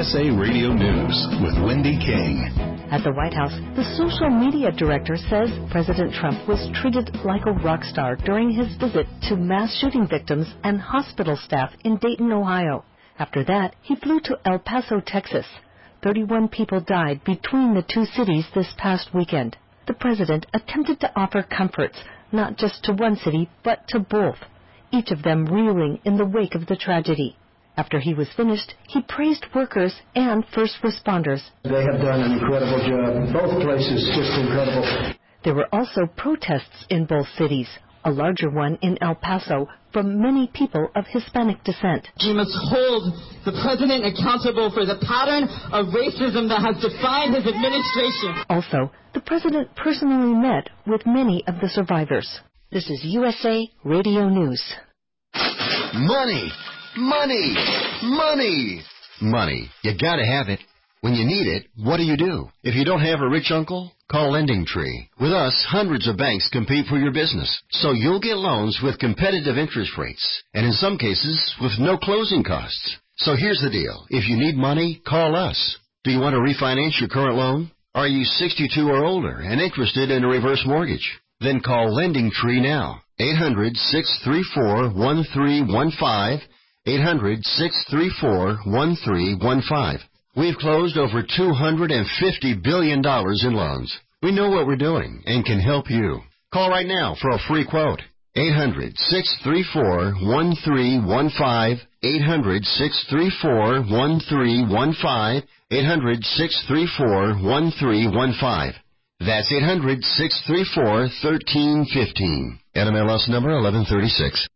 USA Radio News with Wendy King. At the White House, the social media director says President Trump was treated like a rock star during his visit to mass shooting victims and hospital staff in Dayton, Ohio. After that, he flew to El Paso, Texas. 31 people died between the two cities this past weekend. The president attempted to offer comforts, not just to one city, but to both, each of them reeling in the wake of the tragedy. After he was finished, he praised workers and first responders. They have done an incredible job. Both places, just incredible. There were also protests in both cities, a larger one in El Paso from many people of Hispanic descent. We must hold the president accountable for the pattern of racism that has defined his administration. Also, the president personally met with many of the survivors. This is USA Radio News. Money! Money! Money! Money. You gotta have it. When you need it, what do? If you don't have a rich uncle, call LendingTree. With us, hundreds of banks compete for your business, so you'll get loans with competitive interest rates, and in some cases, with no closing costs. So here's the deal. If you need money, call us. Do you want to refinance your current loan? Are you 62 or older and interested in a reverse mortgage? Then call LendingTree now. 800-634-1315. 800-634-1315. We've closed over $250 billion in loans. We know what we're doing and can help you. Call right now for a free quote. 800-634-1315. 800-634-1315. 800-634-1315. That's 800-634-1315. NMLS number 1136.